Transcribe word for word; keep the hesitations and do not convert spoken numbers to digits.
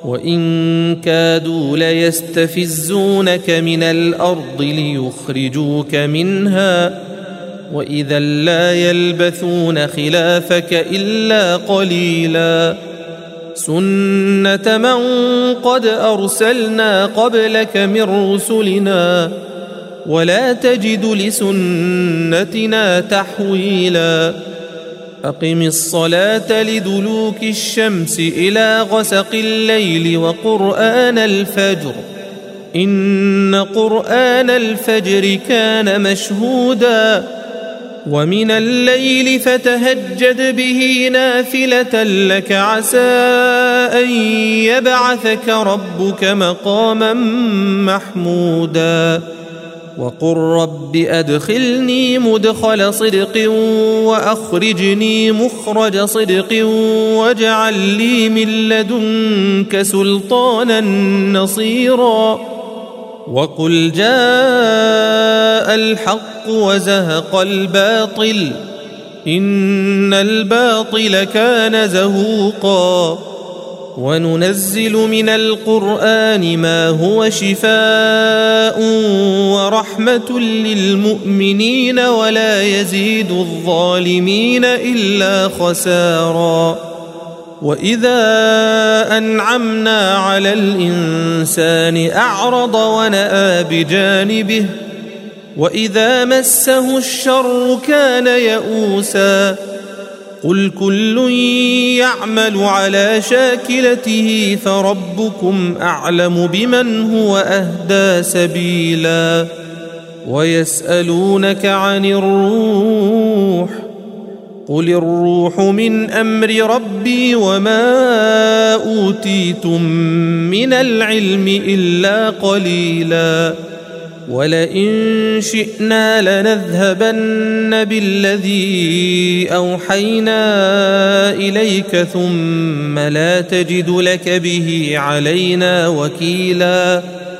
وإن كادوا ليستفزونك من الأرض ليخرجوك منها وإذا لا يلبثون خلافك إلا قليلا سنة من قد أرسلنا قبلك من رسلنا ولا تجد لسنتنا تحويلا أقم الصلاة لدلوك الشمس إلى غسق الليل وقرآن الفجر إن قرآن الفجر كان مشهودا ومن الليل فتهجد به نافلة لك عسى أن يبعثك ربك مقاما محمودا وقل رب أدخلني مدخل صدق وأخرجني مخرج صدق واجعل لي من لدنك سلطانا نصيرا وقل جاء الحق وزهق الباطل إن الباطل كان زهوقا وننزل من القرآن ما هو شفاء ورحمة للمؤمنين ولا يزيد الظالمين إلا خسارا وإذا أنعمنا على الإنسان أعرض ونأى بجانبه وإذا مسه الشر كان يئوسا قل كل يعمل على شاكلته فربكم أعلم بمن هو أهدى سبيلا ويسألونك عن الروح قل الروح من أمر ربي وما أوتيتم من العلم إلا قليلا ولئن شئنا لنذهبن بالذي أوحينا إليك ثم لا تجد لك به علينا وكيلا